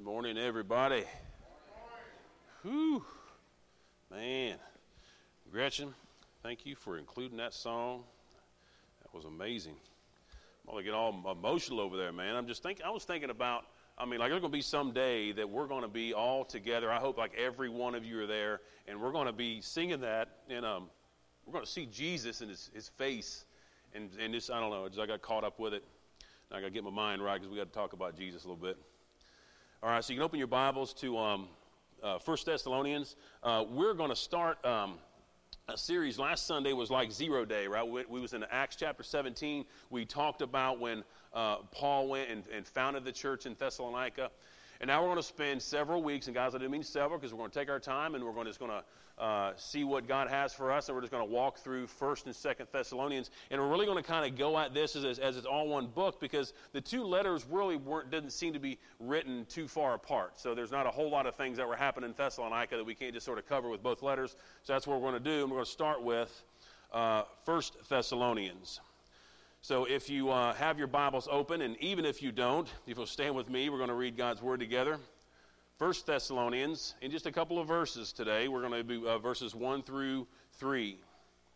Morning, everybody. Whew. Man. Gretchen, thank you for including that song. That was amazing. I'm going to get all emotional over there, man. I was thinking about, there's going to be some day that we're going to be all together. I hope like every one of you are there, and we're going to be singing that, and we're going to see Jesus in his face, and just, I don't know, I got caught up with it. I got to get my mind right because we got to talk about Jesus a little bit. All right, so you can open your Bibles to 1 Thessalonians. We're going to start a series. Last Sunday was like 0 Day, right? We was in Acts chapter 17. We talked about when Paul went and founded the church in Thessalonica. And now we're going to spend several weeks, and guys, I do mean several because we're going to take our time and we're just going to see what God has for us, and we're just going to walk through 1 and 2 Thessalonians. And we're really going to kind of go at this as it's all one book because the two letters really didn't seem to be written too far apart. So there's not a whole lot of things that were happening in Thessalonica that we can't just sort of cover with both letters. So that's what we're going to do, and we're going to start with 1 Thessalonians. So if you have your Bibles open, and even if you don't, if you'll stand with me, we're going to read God's Word together. 1 Thessalonians, in just a couple of verses today. We're going to do verses 1 through 3. It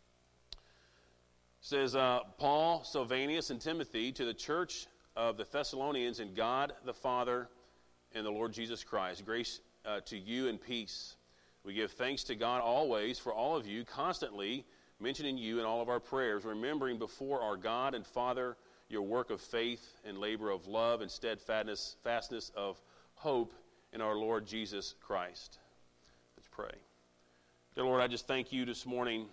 says, Paul, Silvanus, and Timothy, to the church of the Thessalonians in God the Father and the Lord Jesus Christ, grace to you and peace. We give thanks to God always for all of you, constantly mentioning you in all of our prayers, remembering before our God and Father your work of faith and labor of love and steadfastness of hope in our Lord Jesus Christ. Let's pray. Dear Lord, I just thank you this morning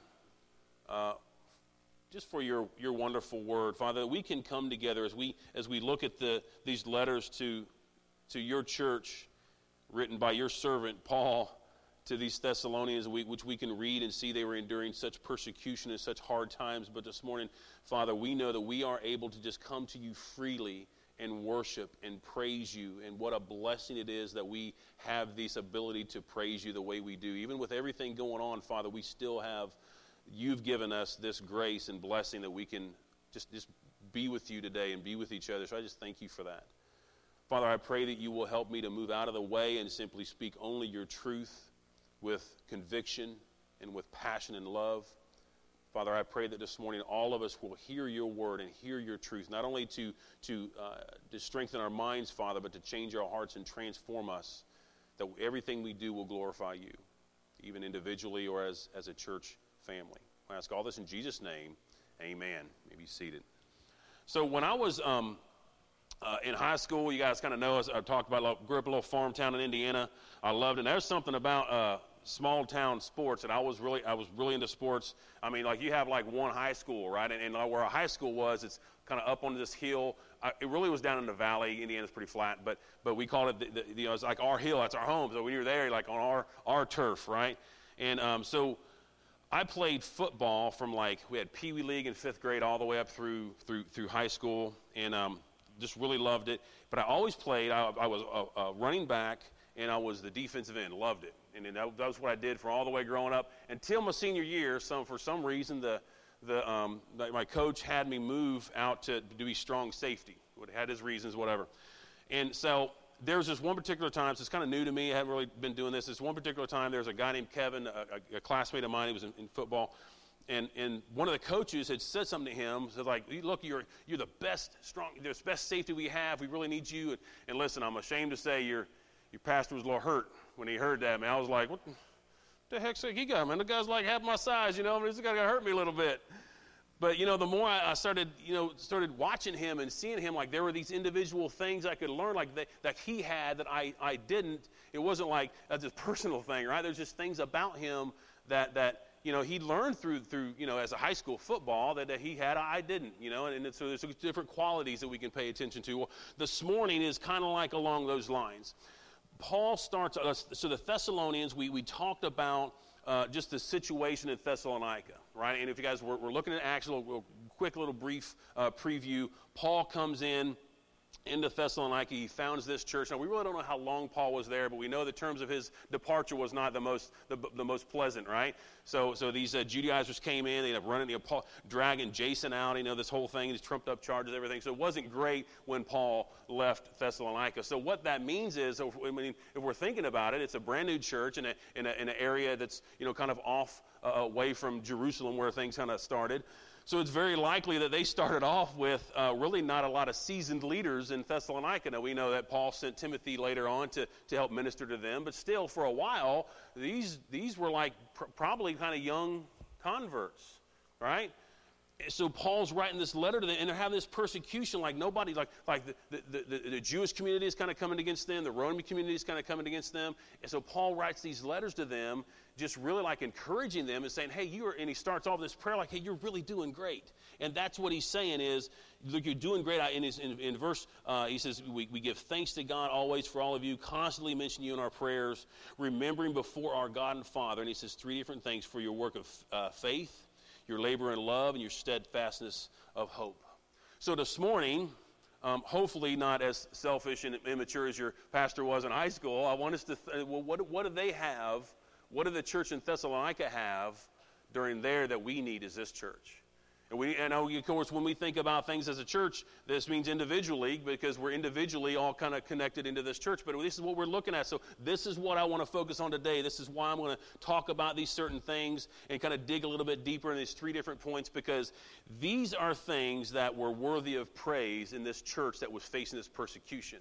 just for your wonderful word. Father, that we can come together as we look at these letters to your church written by your servant Paul to these Thessalonians, which we can read and see they were enduring such persecution and such hard times. But this morning, Father, we know that we are able to just come to you freely and worship and praise you. And what a blessing it is that we have this ability to praise you the way we do. Even with everything going on, Father, we still have, you've given us this grace and blessing that we can just be with you today and be with each other. So I just thank you for that. Father, I pray that you will help me to move out of the way and simply speak only your truth with conviction and with passion and love. Father, I pray that this morning all of us will hear your word and hear your truth, not only to strengthen our minds, Father, but to change our hearts and transform us, that everything we do will glorify you, even individually or as a church family. I ask all this in Jesus' name, amen. You may be seated. So when I was in high school, you guys kind of know, as I talked about, grew up in a little farm town in Indiana. I loved it. And there's something about small town sports that I was really into sports. I mean, like you have like one high school, right? And where a high school was, it's kind of up on this hill. It really was down in the valley. Indiana's pretty flat, but we called it it's like our hill. That's our home. So when you're there, you're like on our turf, right? And so I played football from we had Pee Wee League in 5th grade all the way up through high school, and just really loved it. But I always played. I was a running back, and I was the defensive end. Loved it. And then that was what I did for all the way growing up until my senior year. For some reason, my coach had me move out to be strong safety. Had his reasons, whatever. And so there was this one particular time. So it's kind of new to me. I haven't really been doing this. This one particular time, there was a guy named Kevin, a classmate of mine. He was in football. And one of the coaches had said something to him, said like, look, you're the best safety we have. We really need you. And listen, I'm ashamed to say your pastor was a little hurt when he heard that. Man, I was like, what the heck's he got, man? The guy's like half my size, this guy hurt me a little bit. But, the more I started watching him and seeing him, like there were these individual things I could learn that he had that I didn't. It wasn't like that's a personal thing, right? There's just things about him that he learned through as a high school football that he had, I didn't, and so there's different qualities that we can pay attention to. Well, this morning is kind of like along those lines. Paul starts, so the Thessalonians, we talked about just the situation in Thessalonica, right? And if you guys were looking at Acts, a quick little brief preview, Paul comes in into Thessalonica. He founds this church. Now, we really don't know how long Paul was there, but we know the terms of his departure was not the most pleasant, right? So these Judaizers came in. They ended up running, dragging Jason out, this whole thing, these trumped up charges, everything. So it wasn't great when Paul left Thessalonica. So what that means is, if we're thinking about it, it's a brand new church in an area that's, kind of off away from Jerusalem where things kind of started. So it's very likely that they started off with really not a lot of seasoned leaders in Thessalonica. Now, we know that Paul sent Timothy later on to help minister to them, but still, for a while, these were like probably kind of young converts, right? So Paul's writing this letter to them, and they're having this persecution like nobody, like the Jewish community is kind of coming against them, the Roman community is kind of coming against them, and so Paul writes these letters to them, just really like encouraging them and saying, hey, and he starts off this prayer like, hey, you're really doing great. And that's what he's saying is, look, you're doing great. In verse, he says, we give thanks to God always for all of you, constantly mention you in our prayers, remembering before our God and Father. And he says 3 different things: for your work of faith, your labor in love, and your steadfastness of hope. So this morning, hopefully not as selfish and immature as your pastor was in high school, I want us to, what do they have? What did the church in Thessalonica have during there that we need as this church? And of course, when we think about things as a church, this means individually, because we're individually all kind of connected into this church. But this is what we're looking at. So this is what I want to focus on today. This is why I'm going to talk about these certain things and kind of dig a little bit deeper in these 3 different points, because these are things that were worthy of praise in this church that was facing this persecution.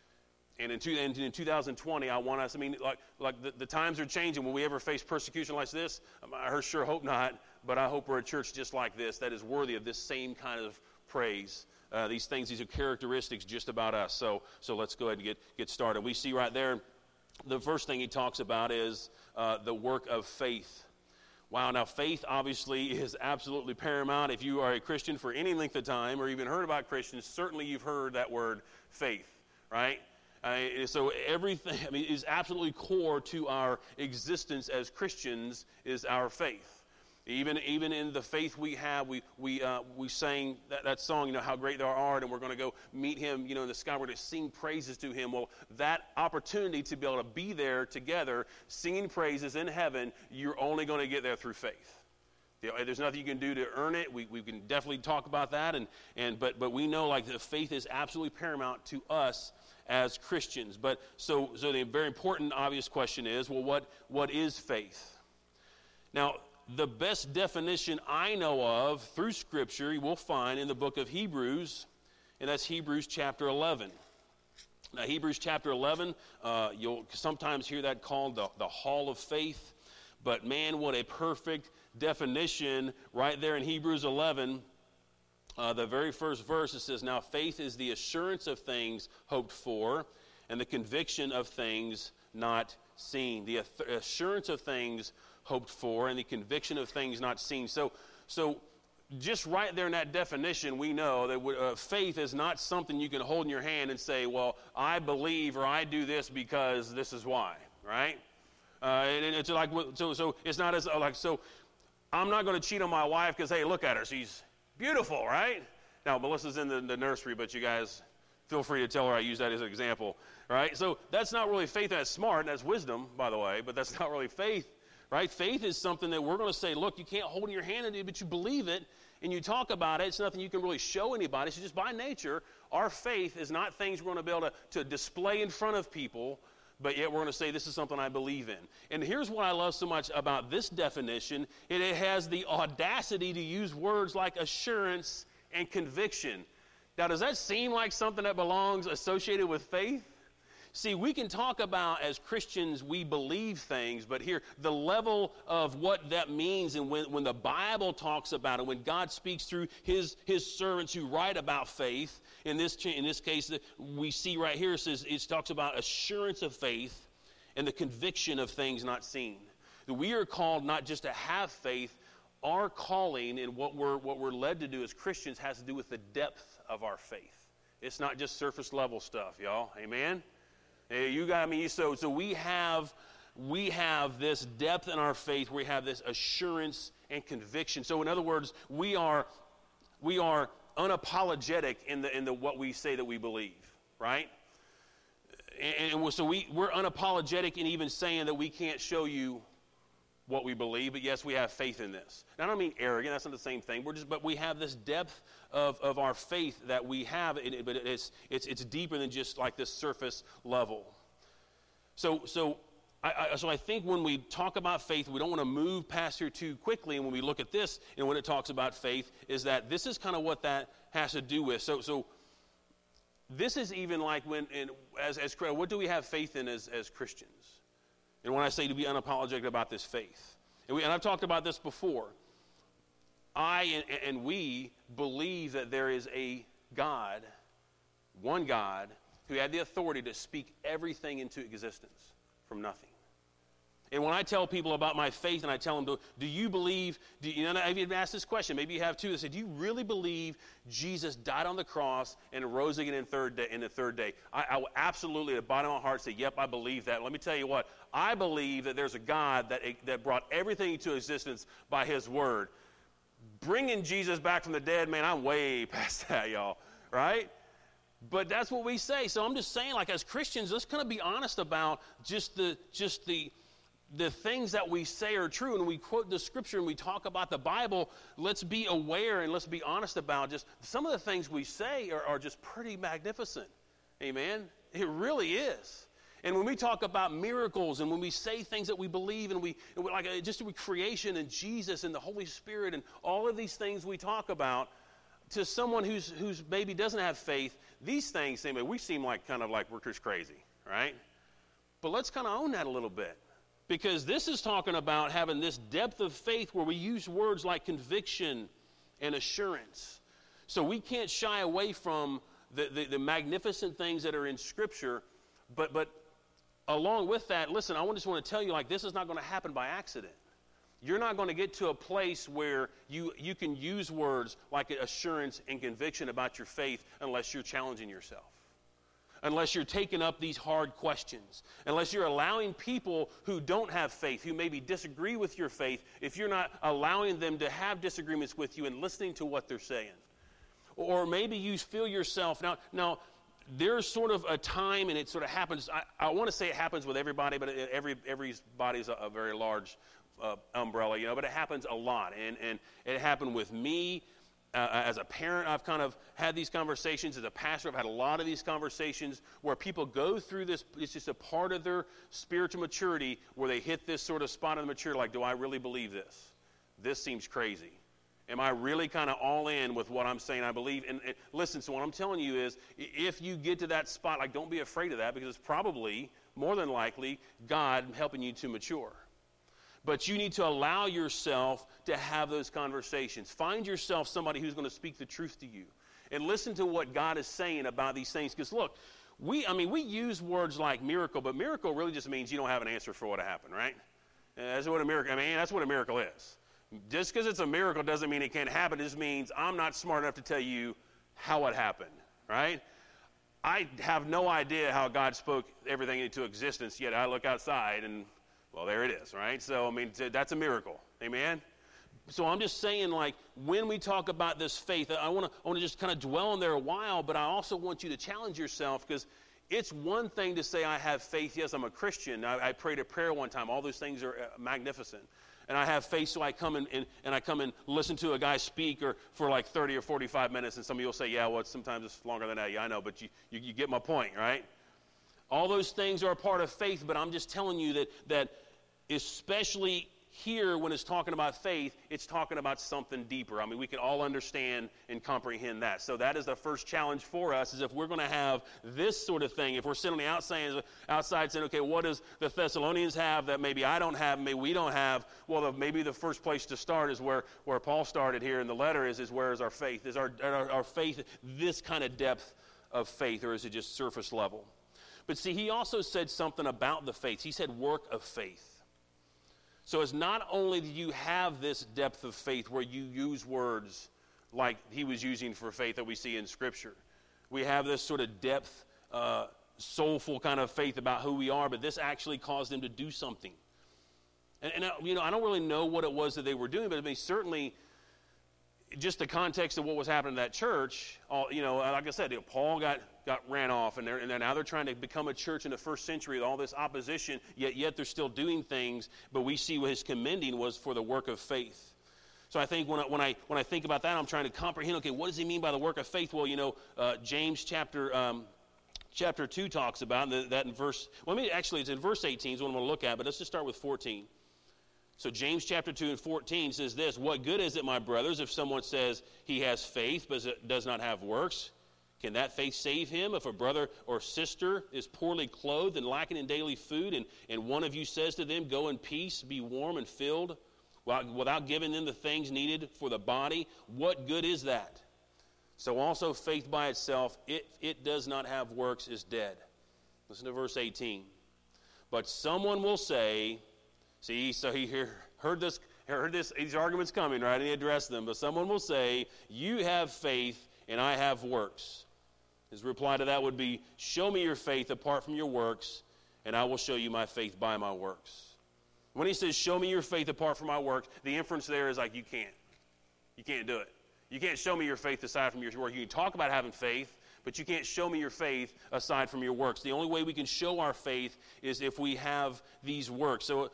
And in 2020, I want us, the times are changing. Will we ever face persecution like this? I sure hope not, but I hope we're a church just like this that is worthy of this same kind of praise. These are characteristics just about us. So let's go ahead and get started. We see right there, the first thing he talks about is the work of faith. Wow, now faith obviously is absolutely paramount. If you are a Christian for any length of time or even heard about Christians, certainly you've heard that word faith, right? So everything is absolutely core to our existence as Christians is our faith. Even in the faith we have, we sang that song, how great thou art, and we're going to go meet him, in the sky. We're going to sing praises to him. Well, that opportunity to be able to be there together, singing praises in heaven, you're only going to get there through faith. There's nothing you can do to earn it. We can definitely talk about that, but we know the faith is absolutely paramount to us as Christians. But so the very important, obvious question is, well, what is faith? Now, the best definition I know of through Scripture you will find in the book of Hebrews, and that's Hebrews chapter 11. Now, Hebrews chapter 11, you'll sometimes hear that called the hall of faith, but man, what a perfect definition right there in Hebrews 11. The very first verse, it says, now faith is the assurance of things hoped for and the conviction of things not seen. The assurance of things hoped for and the conviction of things not seen. So just right there in that definition, we know that faith is not something you can hold in your hand and say, well, I believe or I do this because this is why, right? And it's like, so it's not as so I'm not going to cheat on my wife because, hey, look at her, she's beautiful, right? Now, Melissa's in the nursery, but you guys feel free to tell her I use that as an example, right? So that's not really faith. That's smart. That's wisdom, by the way, but that's not really faith, right? Faith is something that we're going to say, look, you can't hold in your hand, but you believe it, and you talk about it. It's nothing you can really show anybody. So just by nature, our faith is not things we're going to be able to display in front of people, but yet we're going to say this is something I believe in. And here's what I love so much about this definition. It has the audacity to use words like assurance and conviction. Now, does that seem like something that belongs associated with faith? See, we can talk about as Christians we believe things, but here, the level of what that means, and when the Bible talks about it, when God speaks through his servants who write about faith, in this case, we see right here, it talks about assurance of faith and the conviction of things not seen. We are called not just to have faith. Our calling and what we're led to do as Christians has to do with the depth of our faith. It's not just surface level stuff, y'all. Amen? So we have this depth in our faith. We have this assurance and conviction. So in other words, we are unapologetic in the what we say that we believe. right? So we're unapologetic in even saying that we can't show you what we believe, but yes, we have faith in this. Now, I don't mean arrogant, that's not the same thing. But we have this depth of our faith that we have, but it's deeper than just like this surface level. So I think when we talk about faith, we don't want to move past here too quickly. And when we look at this, and when it talks about faith, is that this is kind of what that has to do with. So this is even like what do we have faith in as Christians? And when I say to be unapologetic about this faith, and I've talked about this before, we believe that there is a God, one God, who had the authority to speak everything into existence from nothing. And when I tell people about my faith, and I tell them, do you believe, I've even asked this question, maybe you have too, they said, do you really believe Jesus died on the cross and rose again in the third day? I will absolutely, at the bottom of my heart, say, yep, I believe that. Let me tell you what, I believe that there's a God that brought everything into existence by his word. Bringing Jesus back from the dead, man, I'm way past that, y'all, right? But that's what we say. So I'm just saying, like, as Christians, let's kind of be honest about just the things that we say are true. And when we quote the scripture and we talk about the Bible, let's be aware and let's be honest about just some of the things we say are just pretty magnificent. Amen? It really is. And when we talk about miracles and when we say things that we believe and we like just with creation and Jesus and the Holy Spirit and all of these things we talk about, to someone who's maybe doesn't have faith, these things, we seem like kind of like we're just crazy, right? But let's kind of own that a little bit. Because this is talking about having this depth of faith where we use words like conviction and assurance. So we can't shy away from the magnificent things that are in Scripture. But along with that, listen, I just want to tell you, like, this is not going to happen by accident. You're not going to get to a place where you can use words like assurance and conviction about your faith unless you're challenging yourself. Unless you're taking up these hard questions, unless you're allowing people who don't have faith, who maybe disagree with your faith, if you're not allowing them to have disagreements with you and listening to what they're saying. Or maybe you feel yourself, now there's sort of a time, and it sort of happens, I want to say it happens with everybody, but everybody's a very large umbrella, but it happens a lot, and it happened with me. As a parent, I've kind of had these conversations. As a pastor, I've had a lot of these conversations where people go through this. It's just a part of their spiritual maturity where they hit this sort of spot in the maturity, like, do I really believe this? This seems crazy. Am I really kind of all in with what I'm saying I believe? And listen, so what I'm telling you is, if you get to that spot, like, don't be afraid of that, because it's probably, more than likely, God helping you to mature. But you need to allow yourself to have those conversations. Find yourself somebody who's going to speak the truth to you. And listen to what God is saying about these things. Because look, we use words like miracle, but miracle really just means you don't have an answer for what happened, right? That's what a miracle is. Just because it's a miracle doesn't mean it can't happen. It just means I'm not smart enough to tell you how it happened, right? I have no idea how God spoke everything into existence, yet I look outside and, well, there it is, right? So, that's a miracle. Amen? So I'm just saying, like, when we talk about this faith, I want to just kind of dwell on there a while, but I also want you to challenge yourself, because it's one thing to say I have faith. Yes, I'm a Christian. I prayed a prayer one time. All those things are magnificent. And I have faith, so I come and listen to a guy speak for like 30 or 45 minutes, and some of you will say, yeah, well, sometimes it's longer than that. Yeah, I know, but you get my point, right? All those things are a part of faith, but I'm just telling you that especially here when it's talking about faith, it's talking about something deeper. We can all understand and comprehend that. So that is the first challenge for us, is if we're going to have this sort of thing, if we're sitting on the outside saying, okay, what does the Thessalonians have that maybe I don't have, maybe we don't have? Well, maybe the first place to start is where Paul started here in the letter is where is our faith? Is our faith this kind of depth of faith, or is it just surface level? But see, he also said something about the faith. He said work of faith. So it's not only do you have this depth of faith where you use words like he was using for faith that we see in Scripture. We have this sort of depth, soulful kind of faith about who we are, but this actually caused them to do something. And I don't really know what it was that they were doing, but certainly just the context of what was happening in that church, like I said, Paul got ran off, and now they're trying to become a church in the first century with all this opposition, yet they're still doing things. But we see what his commending was for the work of faith. So I think when I think about that, I'm trying to comprehend, okay, what does he mean by the work of faith? Well, James chapter 2 talks about that in verse, it's in verse 18 is what I'm going to look at, but let's just start with 14. So James chapter 2 and 14 says this: "What good is it, my brothers, if someone says he has faith but does not have works? Can that faith save him? If a brother or sister is poorly clothed and lacking in daily food, and one of you says to them, 'Go in peace, be warm and filled,' without giving them the things needed for the body, what good is that? So also faith by itself, if it does not have works, is dead." Listen to verse 18. "But someone will say," see, so he heard this, these arguments coming, right? And he addressed them. "But someone will say, 'You have faith and I have works.' His reply to that would be, 'Show me your faith apart from your works, and I will show you my faith by my works.'" When he says, "Show me your faith apart from my work," the inference there is like, you can't do it. You can't show me your faith aside from your work. You can talk about having faith, but you can't show me your faith aside from your works. The only way we can show our faith is if we have these works. So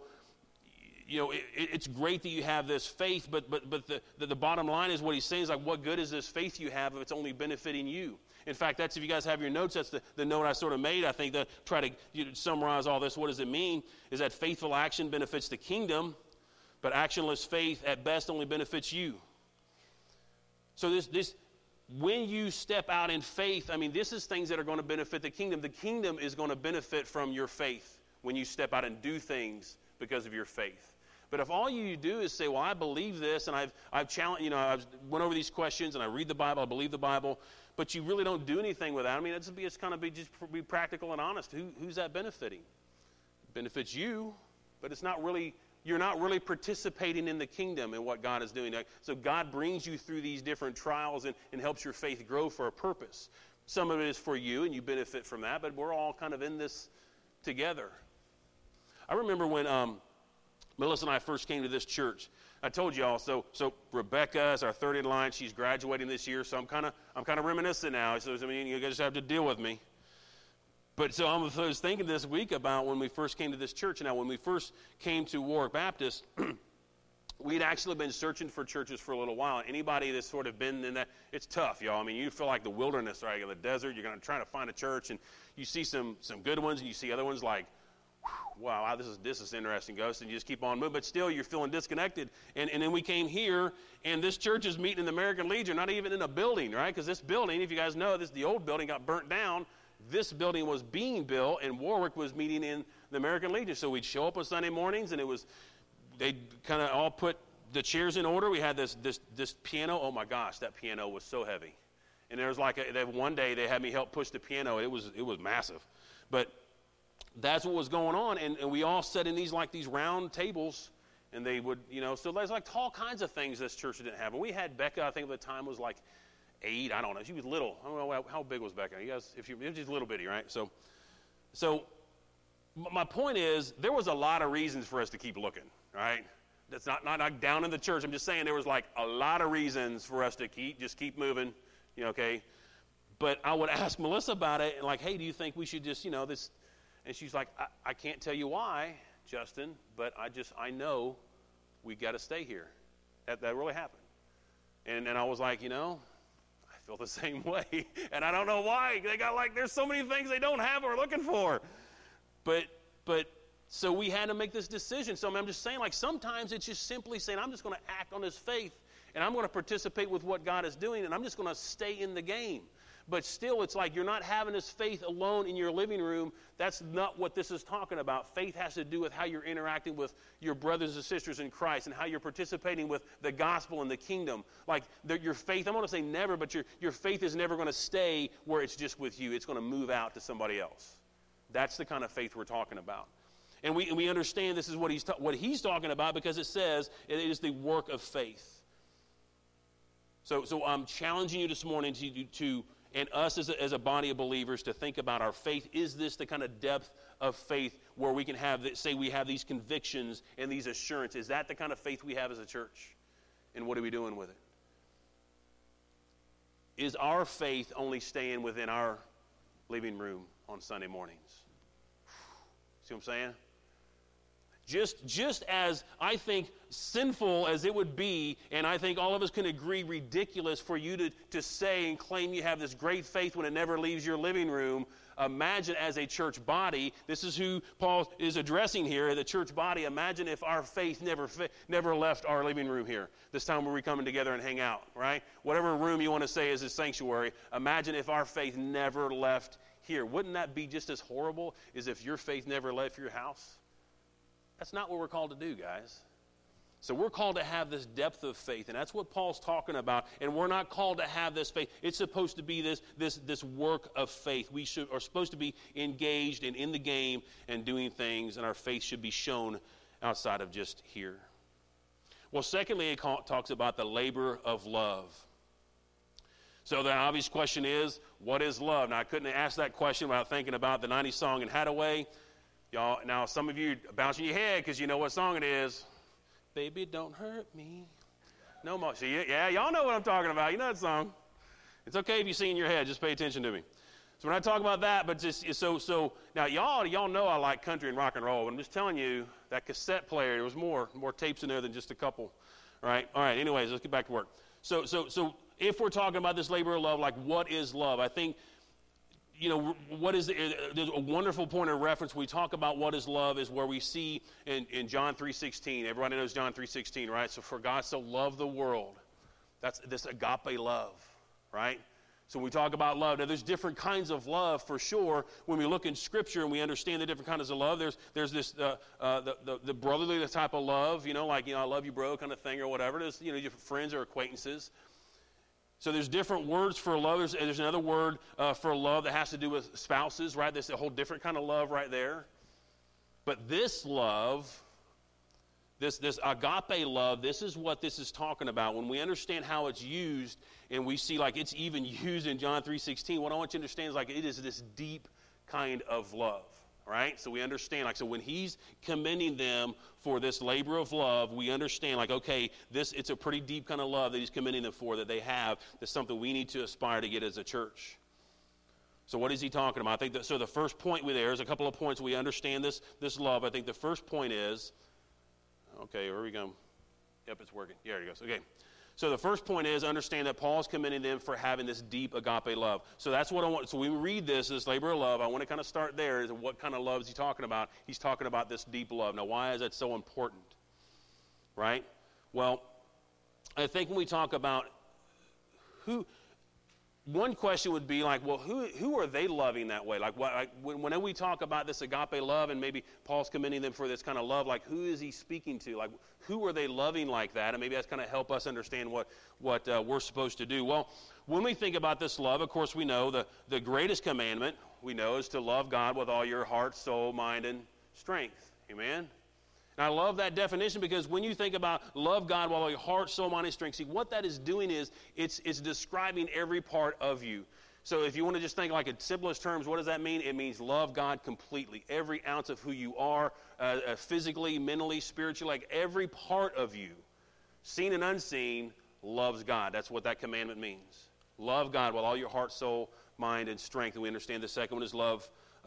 it's great that you have this faith, but the bottom line is what he's saying is like, what good is this faith you have if it's only benefiting you? In fact, that's, if you guys have your notes, that's the note I sort of made. I think that try to summarize all this. What does it mean? Is that faithful action benefits the kingdom, but actionless faith at best only benefits you. So this when you step out in faith, this is things that are going to benefit the kingdom. The kingdom is going to benefit from your faith when you step out and do things because of your faith. But if all you do is say, "Well, I believe this, and I've challenged, I've went over these questions, and I read the Bible, I believe the Bible," but you really don't do anything with that, it's kind of just be practical and honest. Who's that benefiting? It benefits you, but you're not really participating in the kingdom and what God is doing. So God brings you through these different trials and helps your faith grow for a purpose. Some of it is for you, and you benefit from that, but we're all kind of in this together. I remember when Melissa and I first came to this church. I told y'all, so Rebecca is our third in line. She's graduating this year, so I'm kind of reminiscent now. So you guys have to deal with me. But so I was thinking this week about when we first came to this church. Now, when we first came to Warwick Baptist, we'd actually been searching for churches for a little while. Anybody that's sort of been in that, it's tough, y'all. You feel like the wilderness, right? In the desert, you're going to try to find a church, and you see some good ones, and you see other ones like, wow, this is interesting, Ghost, and you just keep on moving, but still you're feeling disconnected. And then we came here, and this church is meeting in the American Legion, not even in a building, right? Because this building, if you guys know, the old building got burnt down. This building was being built, and Warwick was meeting in the American Legion. So we'd show up on Sunday mornings, and they'd kind of all put the chairs in order. We had this piano. Oh my gosh, that piano was so heavy. And there was one day they had me help push the piano. It was massive, but that's what was going on, and we all sat in these round tables, and they would, so there's all kinds of things this church didn't have. And we had Becca, I think at the time was 8, I don't know, she was little. I don't know, how big was Becca? You guys, it was just little bitty, right? So my point is, there was a lot of reasons for us to keep looking, right? That's not down in the church. I'm just saying there was a lot of reasons for us to keep moving, okay? But I would ask Melissa about it, and hey, do you think we should just, this? And she's like, I can't tell you why, Justin, but I know we got to stay here. That really happened. And I was like, I feel the same way. And I don't know why. They got there's so many things they don't have or looking for. But so we had to make this decision. So I'm just saying, sometimes it's just simply saying, I'm just going to act on this faith, and I'm going to participate with what God is doing, and I'm just going to stay in the game. But still, it's you're not having this faith alone in your living room. That's not what this is talking about. Faith has to do with how you're interacting with your brothers and sisters in Christ and how you're participating with the gospel and the kingdom. Your faith, I'm going to say never, but your faith is never going to stay where it's just with you. It's going to move out to somebody else. That's the kind of faith we're talking about. And we understand this is what he's talking about, because it says it is the work of faith. So I'm challenging you this morning to and us as a body of believers to think about our faith. Is this the kind of depth of faith where we can say we have these convictions and these assurances? Is that the kind of faith we have as a church? And what are we doing with it? Is our faith only staying within our living room on Sunday mornings. See what I'm saying? Just as I think sinful as it would be, and I think all of us can agree ridiculous for you to say and claim you have this great faith when it never leaves your living room, imagine as a church body, this is who Paul is addressing here, the church body, imagine if our faith never left our living room here, this time where we're coming together and hang out, right? Whatever room you want to say is a sanctuary, imagine if our faith never left here. Wouldn't that be just as horrible as if your faith never left your house? That's not what we're called to do, guys. So we're called to have this depth of faith, and that's what Paul's talking about. And we're not called to have this faith. It's supposed to be this work of faith. We are supposed to be engaged and in the game and doing things, and our faith should be shown outside of just here. Well, secondly, it talks about the labor of love. So the obvious question is, what is love? Now, I couldn't ask that question without thinking about the 90s song and Hadaway. Y'all, now some of you bouncing your head because you know what song it is. Baby, don't hurt me no more. See, yeah, y'all know what I'm talking about. You know that song. It's okay if you sing in your head. Just pay attention to me. So when I talk about that, but just so now y'all know I like country and rock and roll. But I'm just telling you that cassette player. There was more tapes in there than just a couple. Right. All right. Anyways, let's get back to work. So if we're talking about this labor of love, like what is love? I think. You know, there's a wonderful point of reference. We talk about what is love is where we see in John 3:16. Everybody knows John 3:16, right? So for God so loved the world. That's this agape love, right? So when we talk about love, now there's different kinds of love for sure. When we look in Scripture and we understand the different kinds of love, there's this the brotherly type of love, you know, like, you know, I love you, bro, kind of thing or whatever. There's, you know, different friends or acquaintances. So there's different words for love. There's another word for love that has to do with spouses, right? There's a whole different kind of love right there. But this love, this agape love, this is what this is talking about. When we understand how it's used, and we see like it's even used in John 3:16, what I want you to understand is like it is this deep kind of love. Right? So we understand, like, so when he's commending them for this labor of love, we understand, like, okay, it's a pretty deep kind of love that he's commending them for, that they have. That's something we need to aspire to get as a church. So what is he talking about? I think so the first point there's a couple of points we understand this love. I think the first point is, okay, where are we going? Yep, it's working. Yeah, there it goes. Okay. So the first point is understand that Paul's commending them for having this deep agape love. So that's what I want. So when we read this labor of love, I want to kind of start there. Is what kind of love is he talking about? He's talking about this deep love. Now, why is that so important? Right? Well, I think when we talk about one question would be like, well, who are they loving that way? Like, whenever we talk about this agape love, and maybe Paul's commending them for this kind of love, like, who is he speaking to? Like, who are they loving like that? And maybe that's kind of help us understand what we're supposed to do. Well, when we think about this love, of course, we know the greatest commandment we know is to love God with all your heart, soul, mind, and strength. Amen. And I love that definition because when you think about love God with all your heart, soul, mind, and strength, see, what that is doing is it's describing every part of you. So if you want to just think like in simplest terms, what does that mean? It means love God completely. Every ounce of who you are, physically, mentally, spiritually, like every part of you, seen and unseen, loves God. That's what that commandment means. Love God with all your heart, soul, mind, and strength. And we understand the second one is love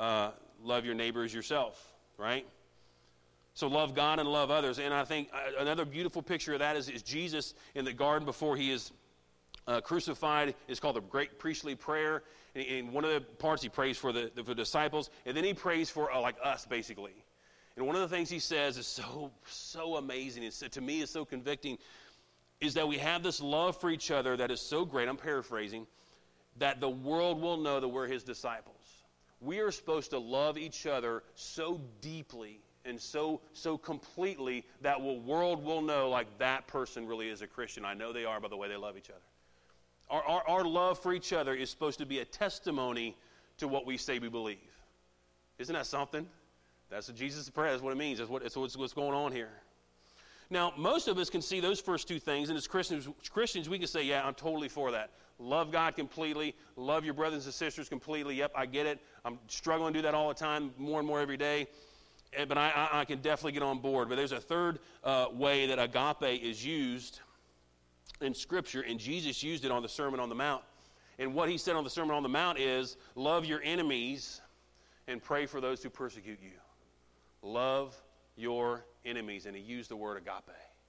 your neighbor as yourself, right? So love God and love others. And I think another beautiful picture of that is Jesus in the garden before he is crucified. It's called the Great Priestly Prayer. And one of the parts he prays for the disciples, and then he prays for like us, basically. And one of the things he says is so amazing, and to me is so convicting, is that we have this love for each other that is so great, I'm paraphrasing, that the world will know that we're his disciples. We are supposed to love each other so deeply and so completely that the world will know like that person really is a Christian. I know they are by the way they love each other. Our love for each other is supposed to be a testimony to what we say we believe. Isn't that something? That's what Jesus' prayer. That's what it means. That's what's going on here. Now, most of us can see those first two things, and as Christians, we can say, yeah, I'm totally for that. Love God completely. Love your brothers and sisters completely. Yep, I get it. I'm struggling to do that all the time, more and more every day. But I can definitely get on board. But there's a third way that agape is used in Scripture, and Jesus used it on the Sermon on the Mount. And what he said on the Sermon on the Mount is, love your enemies and pray for those who persecute you. Love your enemies. And he used the word agape.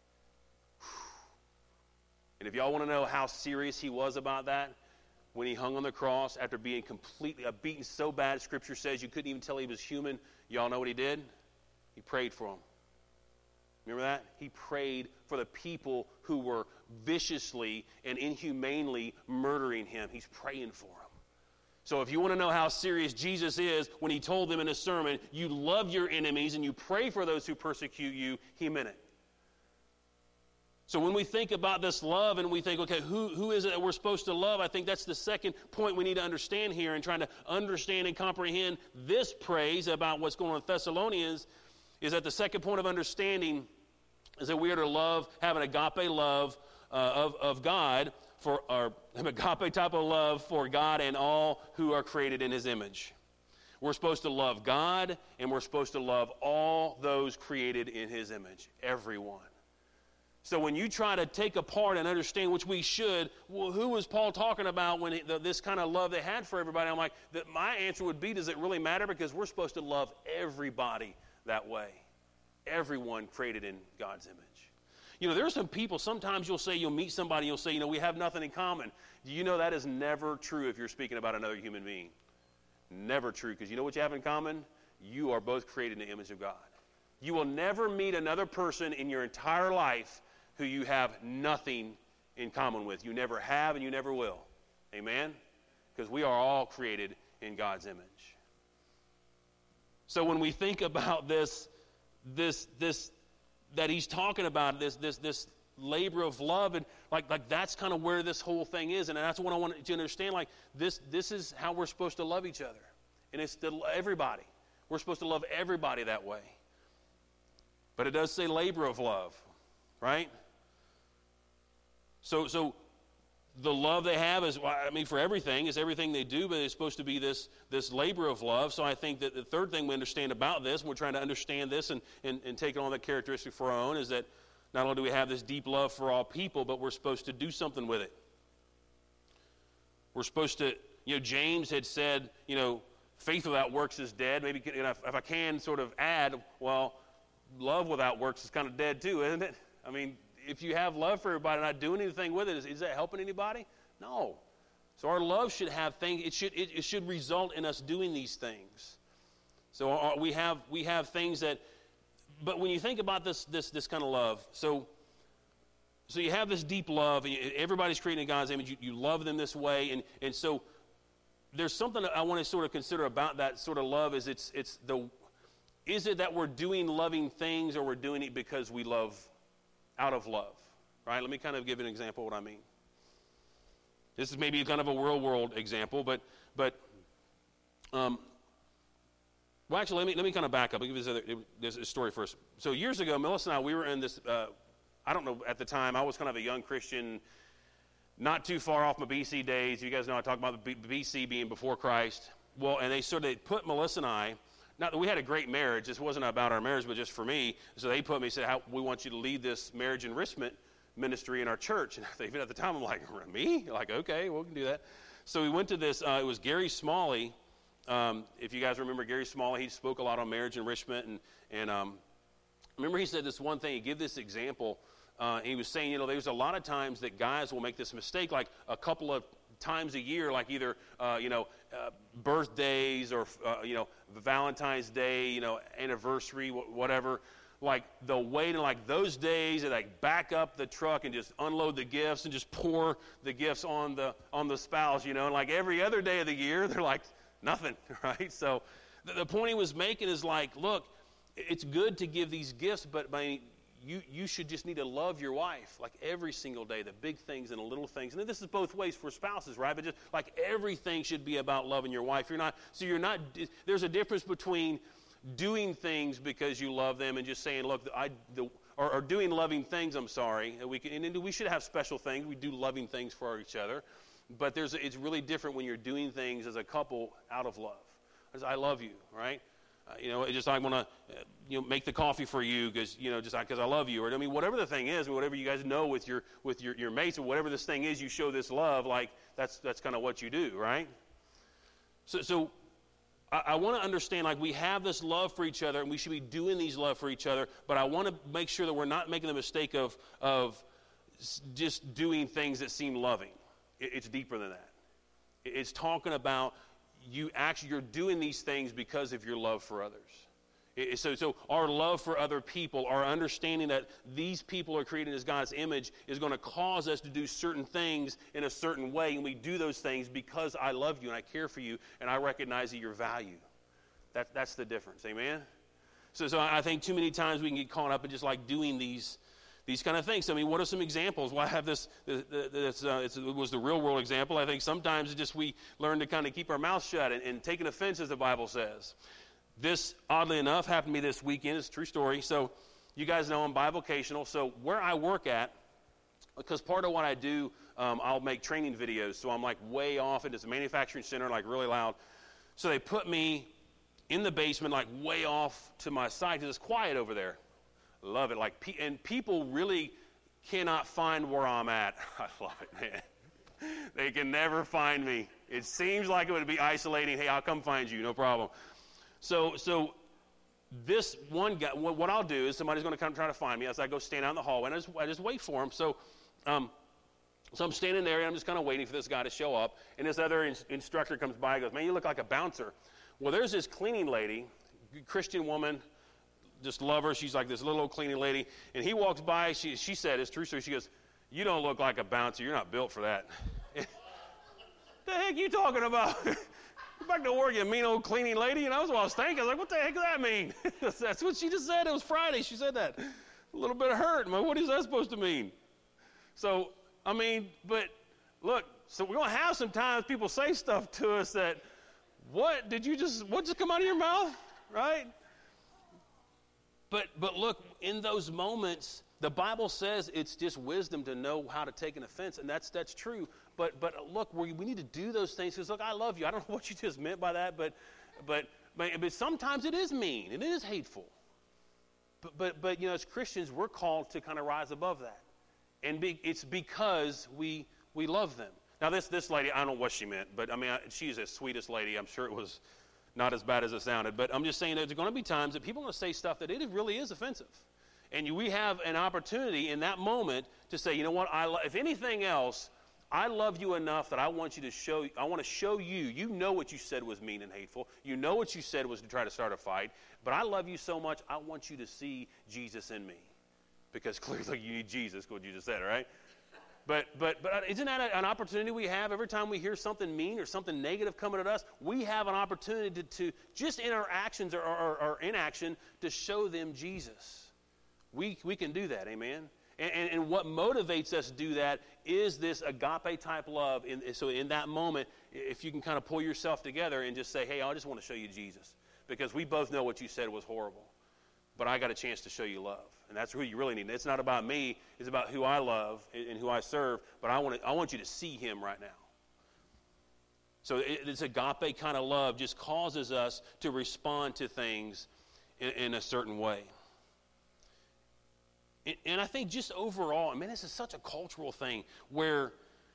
And if y'all want to know how serious he was about that, when he hung on the cross after being completely beaten so bad, Scripture says you couldn't even tell he was human, y'all know what he did? He prayed for them. Remember that? He prayed for the people who were viciously and inhumanely murdering him. He's praying for them. So if you want to know how serious Jesus is, when he told them in his sermon, you love your enemies and you pray for those who persecute you, he meant it. So when we think about this love and we think, okay, who is it that we're supposed to love? I think that's the second point we need to understand here, and trying to understand and comprehend this praise about what's going on in Thessalonians, is that the second point of understanding is that we are to love, have an agape love of God, for our agape type of love for God and all who are created in his image. We're supposed to love God, and we're supposed to love all those created in his image, everyone. So when you try to take apart and understand, which we should, well, who was Paul talking about when this kind of love they had for everybody? I'm like, my answer would be, does it really matter? Because we're supposed to love everybody that way. Everyone created in God's image. You know, there are some people, sometimes you'll meet somebody, you'll say, we have nothing in common. Do you know that is never true if you're speaking about another human being? Never true, because you know what you have in common? You are both created in the image of God. You will never meet another person in your entire life who you have nothing in common with. You never have and you never will. Amen? Because we are all created in God's image. So when we think about this that he's talking about, this labor of love, and like that's kind of where this whole thing is, and that's what I want you to understand. Like this is how we're supposed to love each other, and it's everybody. We're supposed to love everybody that way. But it does say labor of love, right? So the love they have is, for everything, is everything they do, but it's supposed to be this labor of love. So I think that the third thing we understand about this, and we're trying to understand this and take on that characteristic for our own, is that not only do we have this deep love for all people, but we're supposed to do something with it. We're supposed to, James had said, faith without works is dead. Maybe if I can sort of add, well, love without works is kind of dead too, isn't it? I mean, if you have love for everybody and not doing anything with it, is that helping anybody? No. So our love should have things. It should result in us doing these things. So we have things that. But when you think about this kind of love, so you have this deep love. Everybody's created in God's image. You love them this way, and so there's something that I want to sort of consider about that sort of love. Is it that we're doing loving things, or we're doing it because we love? Out of love, right? Let me kind of give an example of what I mean. This is maybe kind of a real world example, but actually, let me kind of back up. I'll give you this story first. So years ago, Melissa and I, we were in this. I don't know, at the time, I was kind of a young Christian, not too far off my BC days. You guys know I talk about the BC being before Christ. Well, and they put Melissa and I. Not that we had a great marriage. This wasn't about our marriage, but just for me. So they put me, said, we want you to lead this marriage enrichment ministry in our church. And even at the time, I'm like, me? Like, okay, we can do that. So we went to this. It was Gary Smalley. If you guys remember Gary Smalley, he spoke a lot on marriage enrichment. And remember he said this one thing. He gave this example. He was saying, there's a lot of times that guys will make this mistake, like a couple of times a year, like either birthdays or Valentine's Day, anniversary, whatever. Like they'll wait and like those days, they back up the truck and just unload the gifts and just pour the gifts on the spouse, and like every other day of the year, they're like nothing, right? So the point he was making is like, look, it's good to give these gifts, but you should just need to love your wife like every single day, the big things and the little things. And this is both ways for spouses, right? But just like everything should be about loving your wife. There's a difference between doing things because you love them and just saying, look, or doing loving things, I'm sorry. And we should have special things. We do loving things for each other. But it's really different when you're doing things as a couple out of love. As I love you, right? just I want to, make the coffee for you because, just because I love you. Or, whatever the thing is, whatever you guys know with your mates, or whatever this thing is, you show this love, like that's kind of what you do, right? So I want to understand, like, we have this love for each other, and we should be doing these love for each other, but I want to make sure that we're not making the mistake of just doing things that seem loving. It's deeper than that. It's talking about you're doing these things because of your love for others. So our love for other people, our understanding that these people are created as God's image is going to cause us to do certain things in a certain way, and we do those things because I love you and I care for you and I recognize your value. That's the difference, amen? So I think too many times we can get caught up in just like doing these kind of things. What are some examples? Well, I have this, it was the real world example. I think sometimes it's just we learn to kind of keep our mouth shut and take an offense, as the Bible says. This, oddly enough, happened to me this weekend. It's a true story. So you guys know I'm bivocational. So where I work at, because part of what I do, I'll make training videos. So I'm like way off into the manufacturing center, like really loud. So they put me in the basement, like way off to my side because it's quiet over there. Love it. And people really cannot find where I'm at. I love it, man. They can never find me. It seems like it would be isolating. Hey, I'll come find you. No problem. So this one guy, what I'll do is somebody's going to come try to find me as I go stand out in the hallway, and I just wait for him. So I'm standing there, and I'm just kind of waiting for this guy to show up. And this other instructor comes by and goes, man, you look like a bouncer. Well, there's this cleaning lady, Christian woman, just love her. She's like this little old cleaning lady. And he walks by. She said, it's true. So she goes, you don't look like a bouncer. You're not built for that. The heck you talking about? Get back to work, you mean old cleaning lady. And I was thinking. I was like, what the heck does that mean? That's what she just said. It was Friday. She said that. A little bit of hurt. What is that supposed to mean? So, but look, so we're going to have some times people say stuff to us that, what just come out of your mouth? Right? But look, in those moments, the Bible says it's just wisdom to know how to take an offense, and that's true. But look, we need to do those things because, look, I love you. I don't know what you just meant by that, but sometimes it is mean. It is hateful. But as Christians, we're called to kind of rise above that. And it's because we love them. Now, this lady, I don't know what she meant, but, she's the sweetest lady. I'm sure it was not as bad as it sounded, but I'm just saying there's going to be times that people are going to say stuff that it really is offensive. And we have an opportunity in that moment to say, you know what, if anything else, I love you enough that I want to show you, you know what you said was mean and hateful. You know what you said was to try to start a fight, but I love you so much, I want you to see Jesus in me. Because clearly you need Jesus, what you just said, right? But isn't that an opportunity we have every time we hear something mean or something negative coming at us? We have an opportunity to just in our actions or inaction to show them Jesus. We can do that, amen? And what motivates us to do that is this agape type love. So in that moment, if you can kind of pull yourself together and just say, hey, I just want to show you Jesus. Because we both know what you said was horrible. But I got a chance to show you love. And that's who you really need. It's not about me. It's about who I love and who I serve. But I want you to see him right now. So this agape kind of love just causes us to respond to things in a certain way. And I think just overall, this is such a cultural thing where,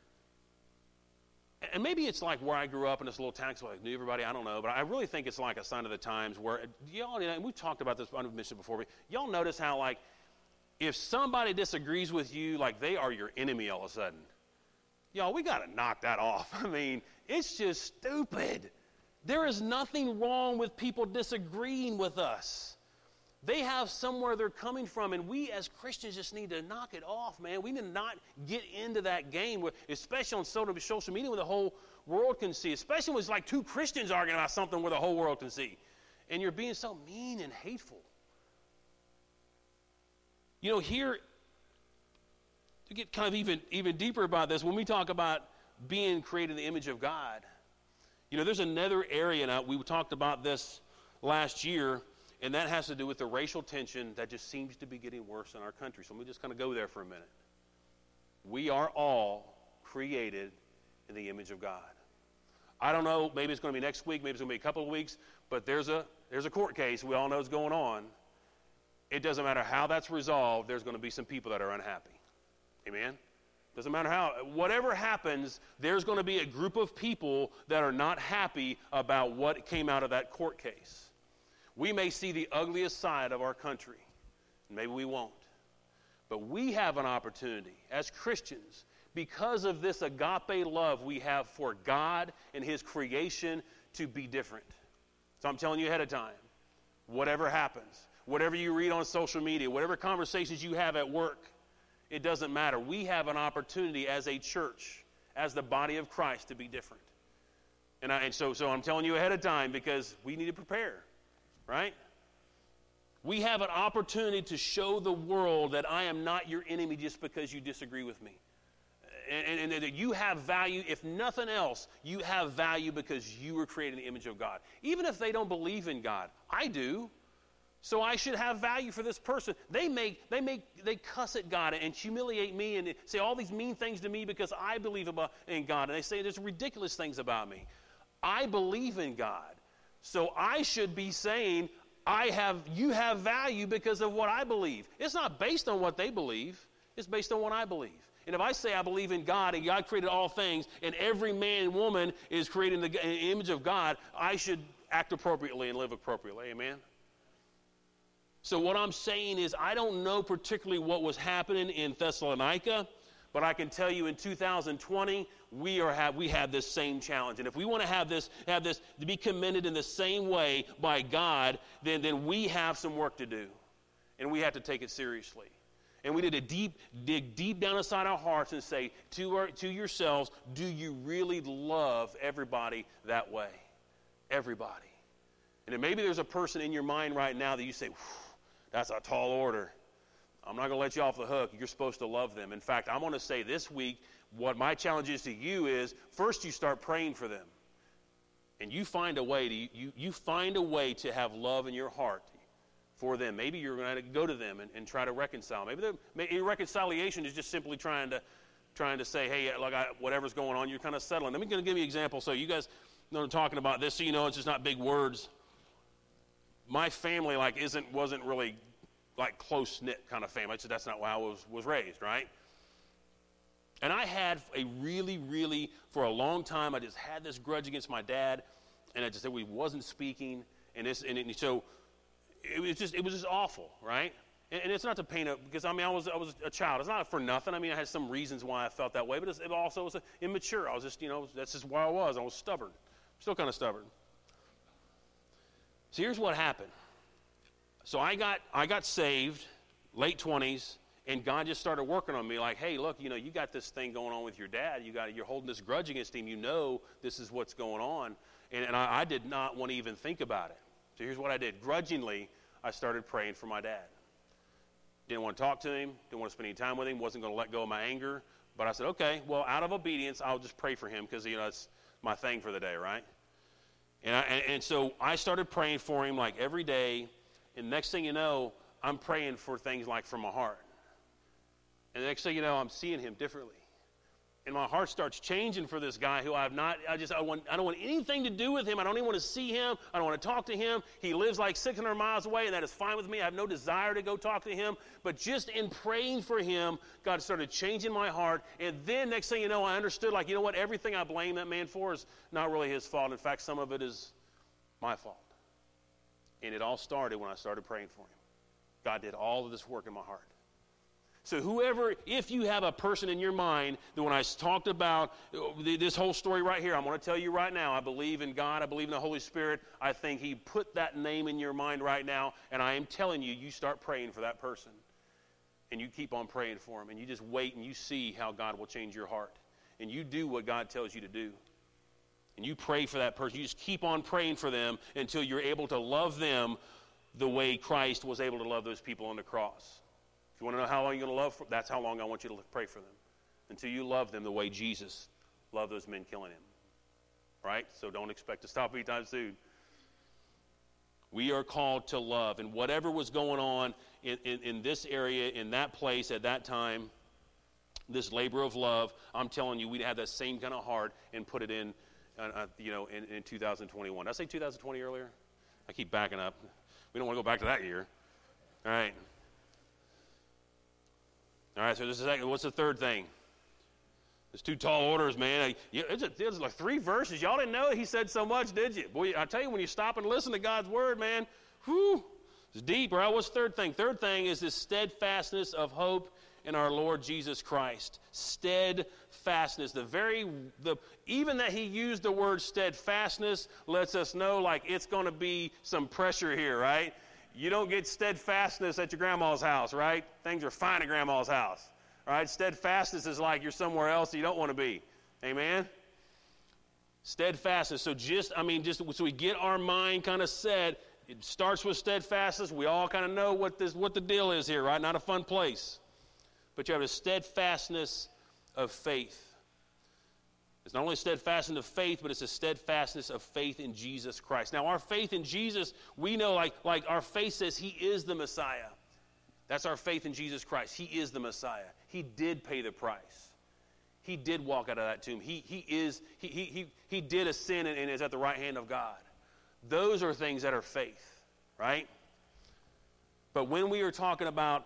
and maybe it's like where I grew up in this little town, so I knew everybody, I don't know, but I really think it's like a sign of the times where, y'all, and we've talked about this on mission before, but y'all notice how, like, if somebody disagrees with you, like, they are your enemy all of a sudden. Y'all, we got to knock that off. It's just stupid. There is nothing wrong with people disagreeing with us. They have somewhere they're coming from, and we as Christians just need to knock it off, man. We need to not get into that game, especially on social media where the whole world can see, especially when it's like two Christians arguing about something where the whole world can see. And you're being so mean and hateful. Here, to get kind of even deeper about this, when we talk about being created in the image of God, there's another area, now we talked about this last year, and that has to do with the racial tension that just seems to be getting worse in our country. So let me just kind of go there for a minute. We are all created in the image of God. I don't know, maybe it's going to be next week, maybe it's going to be a couple of weeks, but there's a court case we all know is going on. It doesn't matter how that's resolved, there's going to be some people that are unhappy. Amen? Doesn't matter how. Whatever happens, there's going to be a group of people that are not happy about what came out of that court case. We may see the ugliest side of our country. Maybe we won't. But we have an opportunity as Christians, because of this agape love we have for God and his creation, to be different. So I'm telling you ahead of time, whatever happens, whatever you read on social media, whatever conversations you have at work, it doesn't matter. We have an opportunity as a church, as the body of Christ, to be different. And so I'm telling you ahead of time because we need to prepare, right? We have an opportunity to show the world that I am not your enemy just because you disagree with me. And that you have value. If nothing else, you have value because you were created in the image of God. Even if they don't believe in God, I do. So I should have value for this person. They cuss at God and humiliate me and say all these mean things to me because I believe in God. And they say there's ridiculous things about me. I believe in God. So I should be saying, you have value because of what I believe. It's not based on what they believe. It's based on what I believe. And if I say I believe in God and God created all things and every man and woman is created in the image of God, I should act appropriately and live appropriately. Amen? So what I'm saying is I don't know particularly what was happening in Thessalonica, but I can tell you in 2020 we have this same challenge. And if we want to have this to be commended in the same way by God, then we have some work to do. And we have to take it seriously. And we need to dig deep down inside our hearts and say to yourselves, do you really love everybody that way? Everybody. And then maybe there's a person in your mind right now that you say, that's a tall order. I'm not going to let you off the hook. You're supposed to love them. In fact, I'm going to say this week, what my challenge is to you is, first you start praying for them. And you find a way to have love in your heart for them. Maybe you're going to go to them and try to reconcile. Maybe reconciliation is just simply trying to say, hey, look, whatever's going on, you're kind of settling. Let me give you an example so you guys know I'm talking about this, so you know it's just not big words. My family wasn't really close-knit kind of family. That's not why I was raised, right? And I had for a long time, I just had this grudge against my dad, and I just said we wasn't speaking, so it was just awful, right? And it's not to paint up, because I was a child. It's not for nothing. I had some reasons why I felt that way, but it also was immature. I was just, that's just where I was. I was stubborn. Still kind of stubborn. So here's what happened. So I got saved, late 20s, and God just started working on me like, hey, look, you got this thing going on with your dad. You're holding this grudge against him. This is what's going on. And I did not want to even think about it. So here's what I did. Grudgingly, I started praying for my dad. Didn't want to talk to him. Didn't want to spend any time with him. Wasn't going to let go of my anger. But I said, okay, well, out of obedience, I'll just pray for him because, it's my thing for the day, right? And so I started praying for him every day. And next thing you know, I'm praying for things from my heart. And the next thing you know, I'm seeing him differently. And my heart starts changing for this guy who I don't want anything to do with him. I don't even want to see him. I don't want to talk to him. He lives 600 miles away, and that is fine with me. I have no desire to go talk to him. But just in praying for him, God started changing my heart. And then next thing you know, I understood, everything I blame that man for is not really his fault. In fact, some of it is my fault. And it all started when I started praying for him. God did all of this work in my heart. So if you have a person in your mind that when I talked about this whole story right here, I'm going to tell you right now, I believe in God, I believe in the Holy Spirit. I think he put that name in your mind right now, and I am telling you, you start praying for that person. And you keep on praying for him, and you just wait and you see how God will change your heart. And you do what God tells you to do. And you pray for that person. You just keep on praying for them until you're able to love them the way Christ was able to love those people on the cross. If you want to know how long you're going to love, that's how long I want you to pray for them. Until you love them the way Jesus loved those men killing him. Right? So don't expect to stop anytime soon. We are called to love. And whatever was going on in this area, in that place at that time, this labor of love, I'm telling you, we'd have that same kind of heart and put it in in 2021. Did I say 2020 earlier? I keep backing up. We don't want to go back to that year. All right. All right, so this is what's the third thing? There's 2 tall orders, man. There's like 3 verses. Y'all didn't know he said so much, did you? Boy, I tell you, when you stop and listen to God's word, man, whew, it's deep, right? What's the third thing? Third thing is this steadfastness of hope in our Lord Jesus Christ. Steadfastness. Even that he used the word steadfastness lets us know like it's going to be some pressure here, right? You don't get steadfastness at your grandma's house, right? Things are fine at grandma's house. All right, steadfastness is like you're somewhere else you don't want to be. Amen? Steadfastness. So so we get our mind kind of set. It starts with steadfastness. We all kind of know what the deal is here, right? Not a fun place. But you have a steadfastness of faith. It's not only steadfastness of faith, but it's a steadfastness of faith in Jesus Christ. Now, our faith in Jesus, we know like our faith says he is the Messiah. That's our faith in Jesus Christ. He is the Messiah. He did pay the price. He did walk out of that tomb. He did ascend and is at the right hand of God. Those are things that are faith, right? But when we are talking about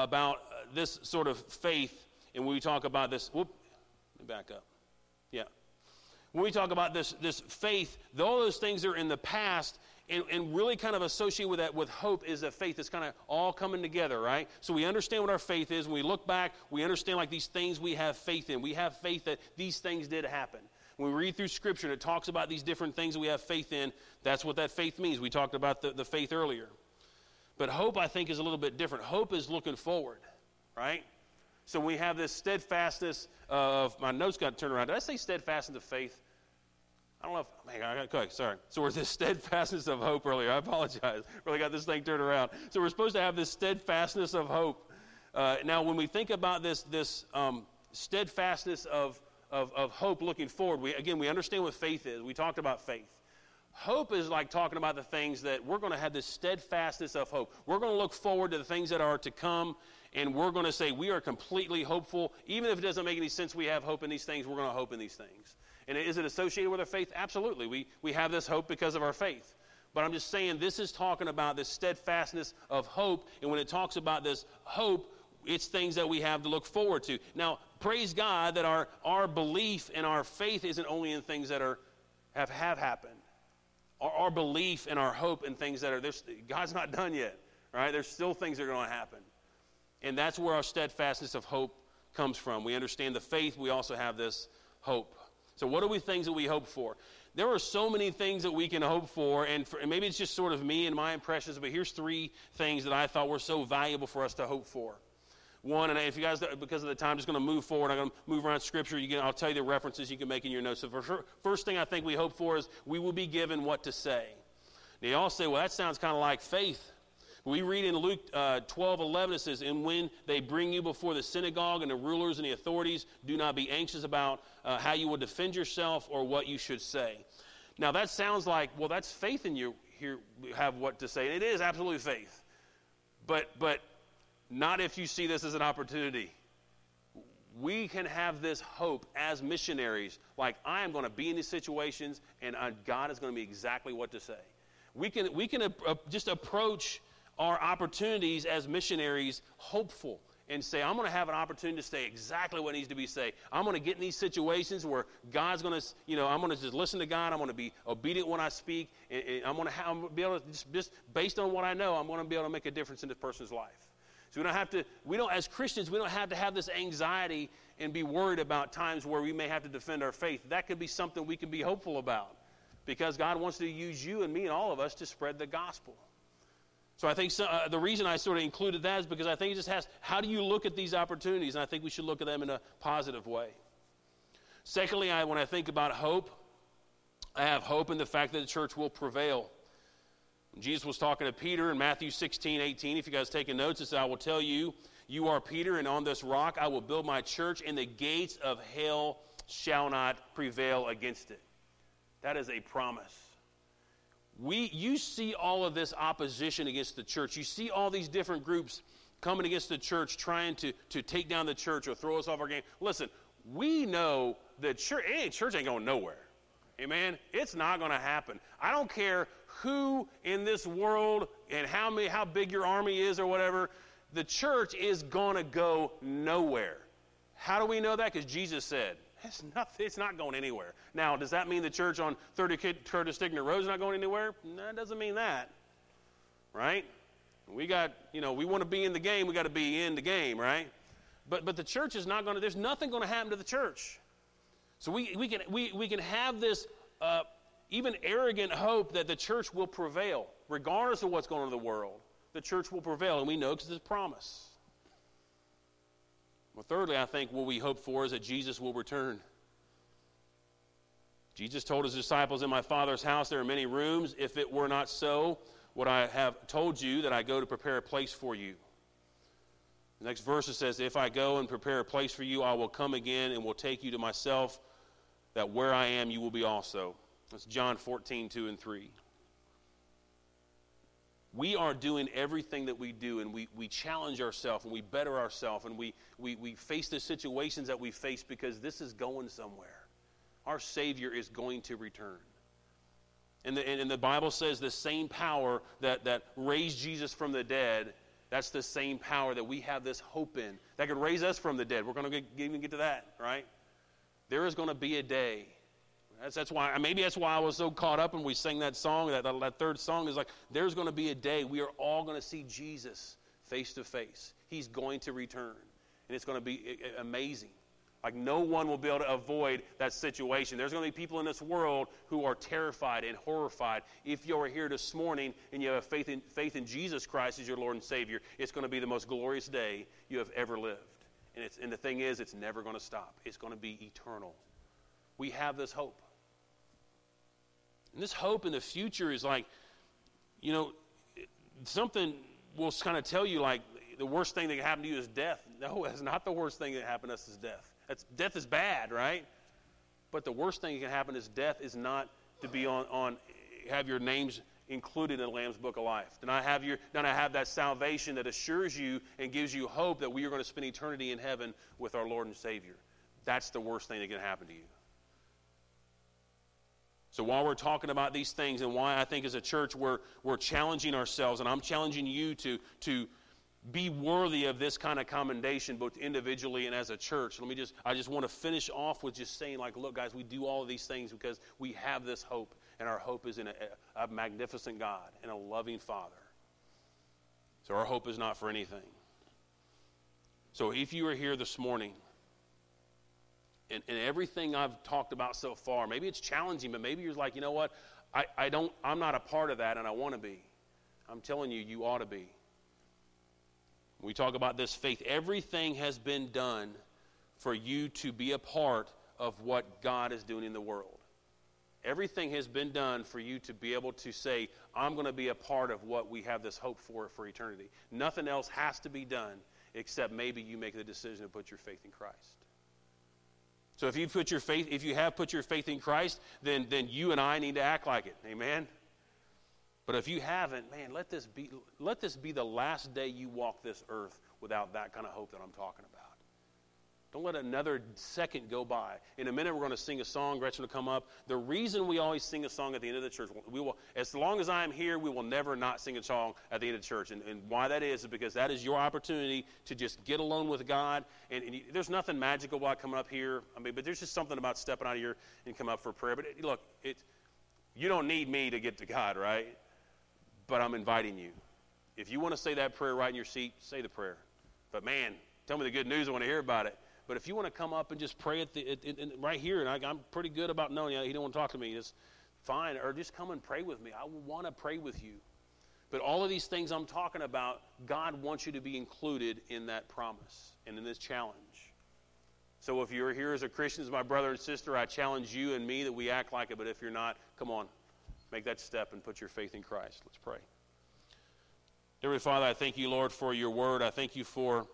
this sort of faith, and when we talk about this, let me back up. Yeah. When we talk about this faith, all those things are in the past, and really kind of associated with that, with hope, is a faith that's kind of all coming together, right? So we understand what our faith is. When we look back, we understand like these things we have faith in. We have faith that these things did happen. When we read through Scripture and it talks about these different things that we have faith in, that's what that faith means. We talked about the faith earlier. But hope, I think, is a little bit different. Hope is looking forward, right? So we have this steadfastness of, my notes got turned around. Did I say steadfastness of faith? I don't know okay, sorry. So we're this steadfastness of hope earlier. I apologize. Really got this thing turned around. So we're supposed to have this steadfastness of hope. Now, when we think about this steadfastness of hope looking forward, we understand what faith is. We talked about faith. Hope is like talking about the things that we're going to have this steadfastness of hope. We're going to look forward to the things that are to come, and we're going to say we are completely hopeful. Even if it doesn't make any sense we have hope in these things, we're going to hope in these things. And is it associated with our faith? Absolutely. We have this hope because of our faith. But I'm just saying this is talking about this steadfastness of hope, and when it talks about this hope, it's things that we have to look forward to. Now, praise God that our belief and our faith isn't only in things that have happened. Our belief and our hope in things that are, God's not done yet, right? There's still things that are going to happen. And that's where our steadfastness of hope comes from. We understand the faith, we also have this hope. So what are things that we hope for? There are so many things that we can hope for, and maybe it's just sort of me and my impressions, but here's 3 things that I thought were so valuable for us to hope for. One, and if you guys, because of the time, I'm just going to move forward. I'm going to move around Scripture. I'll tell you the references you can make in your notes. So first thing I think we hope for is we will be given what to say. Now, you all say, well, that sounds kind of like faith. We read in Luke 12:11, it says, and when they bring you before the synagogue and the rulers and the authorities, do not be anxious about how you will defend yourself or what you should say. Now, that sounds like, well, that's faith in you here, have what to say. And it is absolutely faith. But not if you see this as an opportunity. We can have this hope as missionaries, like I am going to be in these situations, and God is going to be exactly what to say. We can just approach our opportunities as missionaries hopeful and say, I'm going to have an opportunity to say exactly what needs to be said. I'm going to get in these situations where God's going to, I'm going to just listen to God. I'm going to be obedient when I speak. And I'm going to be able to, just based on what I know, I'm going to be able to make a difference in this person's life. So as Christians, we don't have to have this anxiety and be worried about times where we may have to defend our faith. That could be something we can be hopeful about because God wants to use you and me and all of us to spread the gospel. So I think the reason I sort of included that is because I think it just has, how do you look at these opportunities? And I think we should look at them in a positive way. Secondly, when I think about hope, I have hope in the fact that the church will prevail. Jesus was talking to Peter in Matthew 16:18. If you guys taking notes, it says, I will tell you, you are Peter, and on this rock I will build my church, and the gates of hell shall not prevail against it. That is a promise. You see all of this opposition against the church. You see all these different groups coming against the church, trying to take down the church or throw us off our game. Listen, we know that church ain't going nowhere. Amen? It's not going to happen. I don't care who in this world and how big your army is or whatever, the church is going to go nowhere. How do we know that? Because Jesus said, it's not going anywhere. Now, does that mean the church on 30 Curtis Stigner Road is not going anywhere? No, it doesn't mean that. Right? We want to be in the game, we got to be in the game, right? But the church is not going to, there's nothing going to happen to the church. So we can have this even arrogant hope that the church will prevail. Regardless of what's going on in the world, the church will prevail, and we know because it's a promise. Well, thirdly, I think what we hope for is that Jesus will return. Jesus told his disciples, in my Father's house there are many rooms. If it were not so, would I have told you that I go to prepare a place for you? The next verse it says, if I go and prepare a place for you, I will come again and will take you to myself, that where I am, you will be also. That's John 14:2-3. We are doing everything that we do, and we challenge ourselves, and we better ourselves, and we face the situations that we face because this is going somewhere. Our Savior is going to return. And the Bible says the same power that raised Jesus from the dead, that's the same power that we have this hope in. That could raise us from the dead. We're going to even get to that, right? There is going to be a day. That's why I was so caught up when we sang that song. That third song is like, there's going to be a day we are all going to see Jesus face to face. He's going to return. And it's going to be amazing. Like no one will be able to avoid that situation. There's going to be people in this world who are terrified and horrified. If you are here this morning and you have faith in Jesus Christ as your Lord and Savior, it's going to be the most glorious day you have ever lived. And the thing is, it's never going to stop. It's going to be eternal. We have this hope. And this hope in the future is like, something will kind of tell you like the worst thing that can happen to you is death. No, that's not the worst thing that can happen to us is death. Death is bad, right? But the worst thing that can happen is death is not to be have your names included in the Lamb's Book of Life. Then I have that salvation that assures you and gives you hope that we are going to spend eternity in heaven with our Lord and Savior. That's the worst thing that can happen to you. So while we're talking about these things and why I think as a church we're challenging ourselves, and I'm challenging you to be worthy of this kind of commendation both individually and as a church. I just want to finish off with just saying like, look guys, we do all of these things because we have this hope, and our hope is in a magnificent God and a loving Father. So our hope is not for anything. So if you are here this morning, and everything I've talked about so far, maybe it's challenging, but maybe you're like, you know what, I'm not a part of that and I want to be. I'm telling you, you ought to be. We talk about this faith. Everything has been done for you to be a part of what God is doing in the world. Everything has been done for you to be able to say, I'm going to be a part of what we have this hope for eternity. Nothing else has to be done except maybe you make the decision to put your faith in Christ. So if you have put your faith in Christ, then you and I need to act like it. Amen? But if you haven't, man, let this be the last day you walk this earth without that kind of hope that I'm talking about. Don't let another second go by. In a minute, we're going to sing a song. Gretchen will come up. The reason we always sing a song at the end of the church, as long as I am here, we will never not sing a song at the end of the church. And why that is because that is your opportunity to just get alone with God. And there's nothing magical about coming up here. But there's just something about stepping out of here and come up for prayer. But you don't need me to get to God, right? But I'm inviting you. If you want to say that prayer right in your seat, say the prayer. But man, tell me the good news. I want to hear about it. But if you want to come up and just pray right here, and I'm pretty good about knowing he don't want to talk to me, it's fine. Or just come and pray with me. I want to pray with you. But all of these things I'm talking about, God wants you to be included in that promise and in this challenge. So if you're here as a Christian, as my brother and sister, I challenge you and me that we act like it. But if you're not, come on. Make that step and put your faith in Christ. Let's pray. Dear Father, I thank you, Lord, for your word. I thank you,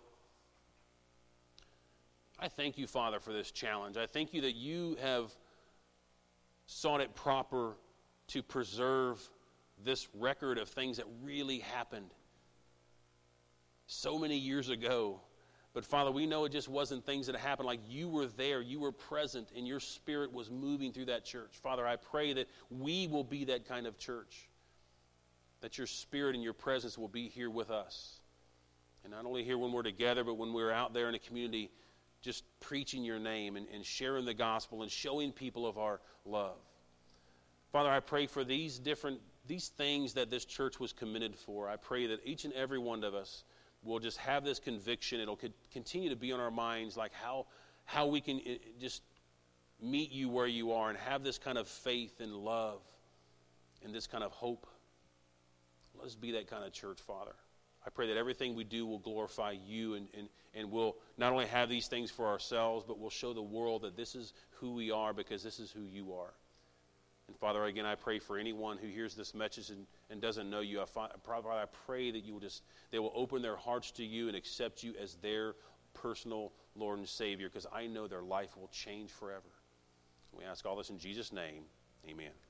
Father, for this challenge. I thank you that you have sought it proper to preserve this record of things that really happened so many years ago But Father, we know it just wasn't things that happened. Like you were there, you were present, and your Spirit was moving through that church. Father, I pray that we will be that kind of church, that your Spirit and your presence will be here with us. And not only here when we're together, but when we're out there in a community just preaching your name and sharing the gospel and showing people of our love. Father, I pray for these things that this church was committed for. I pray that each and every one of us will just have this conviction. It'll continue to be on our minds, like how we can just meet you where you are and have this kind of faith and love and this kind of hope. Let us be that kind of church, Father. I pray that everything we do will glorify you and we'll not only have these things for ourselves, but we'll show the world that this is who we are because this is who you are. And Father, again, I pray for anyone who hears this message and doesn't know you. Father, I pray that they will open their hearts to you and accept you as their personal Lord and Savior, because I know their life will change forever. We ask all this in Jesus' name. Amen.